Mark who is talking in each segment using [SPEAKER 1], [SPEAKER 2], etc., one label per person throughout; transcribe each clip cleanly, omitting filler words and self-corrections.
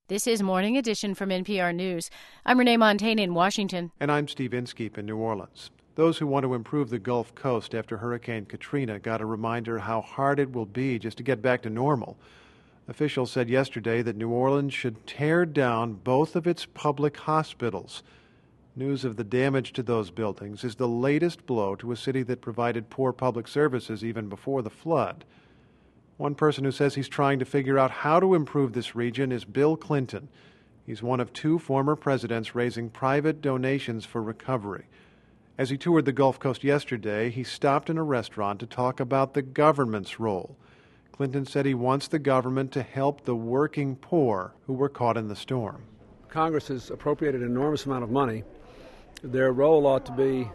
[SPEAKER 1] This is Morning Edition from NPR News. I'm Renee Montagne in Washington.
[SPEAKER 2] And I'm Steve Inskeep in New Orleans. Those who want to improve the Gulf Coast after Hurricane Katrina got a reminder how hard it will be just to get back to normal. Officials said yesterday that New Orleans should tear down both of its public hospitals. News of the damage to those buildings is the latest blow to a city that provided poor public services even before the flood. One person who says he's trying to figure out how to improve this region is Bill Clinton. He's one of two former presidents raising private donations for recovery. As he toured the Gulf Coast yesterday, he stopped in a restaurant to talk about the government's role. Clinton said he wants the government to help the working poor who were caught in the storm.
[SPEAKER 3] Congress has appropriated an enormous amount of money. Their role ought to be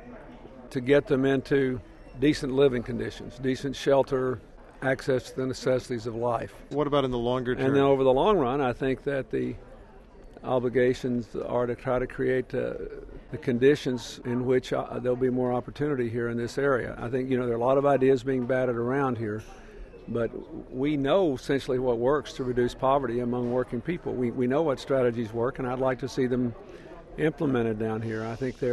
[SPEAKER 3] to get them into decent living conditions, decent shelter, access to the necessities of life.
[SPEAKER 2] What about in the longer term?
[SPEAKER 3] And then over the long run, I think that the obligations are to try to create the conditions in which there'll be more opportunity here in this area. I think, there are a lot of ideas being batted around here, but we know essentially what works to reduce poverty among working people. We know what strategies work, and I'd like to see them implemented down here. I think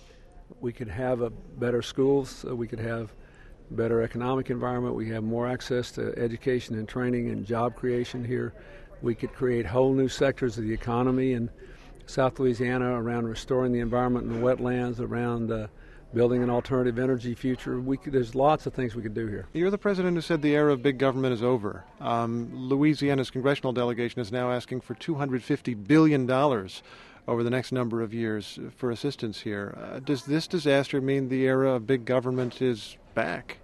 [SPEAKER 3] we could have better schools, we could have better economic environment, we have more access to education and training and job creation here. We could create whole new sectors of the economy in South Louisiana around restoring the environment and the wetlands, around building an alternative energy future. There's lots of things we could do here.
[SPEAKER 2] You're the president who said the era of big government is over. Louisiana's congressional delegation is now asking for $250 billion over the next number of years for assistance here. Does this disaster mean the era of big government is back?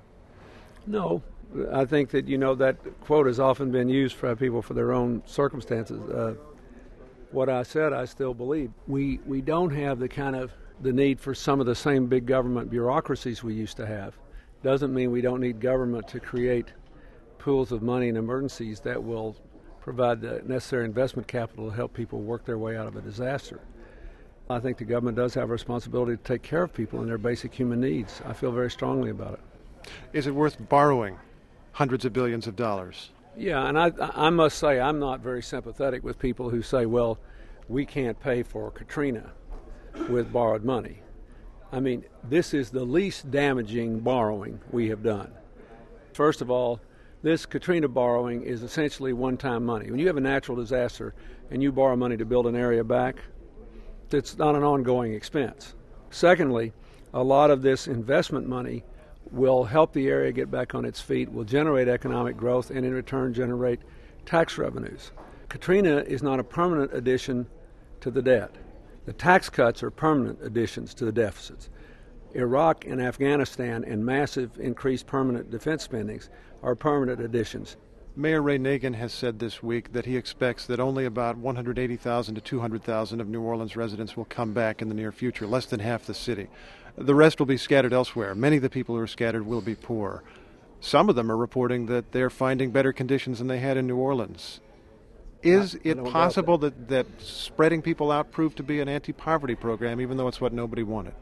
[SPEAKER 3] No. I think that, that quote has often been used for people for their own circumstances. What I said, I still believe. We don't have the need for some of the same big government bureaucracies we used to have. Doesn't mean we don't need government to create pools of money in emergencies that will provide the necessary investment capital to help people work their way out of a disaster. I think the government does have a responsibility to take care of people and their basic human needs. I feel very strongly about it.
[SPEAKER 2] Is it worth borrowing hundreds of billions of dollars?
[SPEAKER 3] Yeah, and I must say I'm not very sympathetic with people who say, well, we can't pay for Katrina with borrowed money. I mean, this is the least damaging borrowing we have done. First of all, this Katrina borrowing is essentially one-time money. When you have a natural disaster and you borrow money to build an area back, it's not an ongoing expense. Secondly, a lot of this investment money will help the area get back on its feet, will generate economic growth, and in return generate tax revenues. Katrina is not a permanent addition to the debt. The tax cuts are permanent additions to the deficits. Iraq and Afghanistan and massive increased permanent defense spendings are permanent additions.
[SPEAKER 2] Mayor Ray Nagin has said this week that he expects that only about 180,000 to 200,000 of New Orleans residents will come back in the near future, less than half the city. The rest will be scattered elsewhere. Many of the people who are scattered will be poor. Some of them are reporting that they're finding better conditions than they had in New Orleans. Is it possible that spreading people out proved to be an anti-poverty program, even though it's what nobody wanted?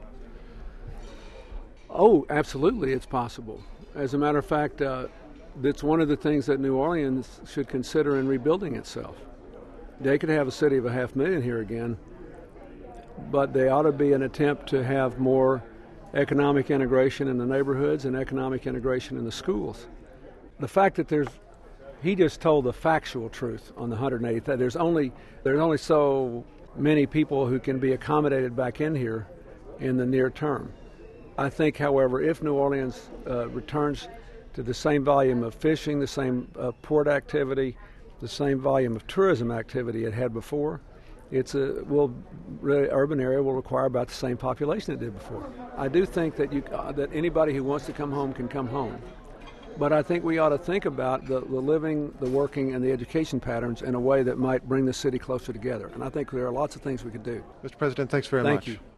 [SPEAKER 3] Oh, absolutely, it's possible. As a matter of fact, that's one of the things that New Orleans should consider in rebuilding itself. They could have a city of 500,000 here again, but they ought to be an attempt to have more economic integration in the neighborhoods and economic integration in the schools. The fact that he just told the factual truth on the 180,000. There's only so many people who can be accommodated back in here in the near term. I think, however, if New Orleans returns to the same volume of fishing, the same port activity, the same volume of tourism activity it had before, urban area will require about the same population it did before. I do think that anybody who wants to come home can come home. But I think we ought to think about the living, the working, and the education patterns in a way that might bring the city closer together. And I think there are lots of things we could do.
[SPEAKER 2] Mr. President, thanks very much.
[SPEAKER 3] Thank you.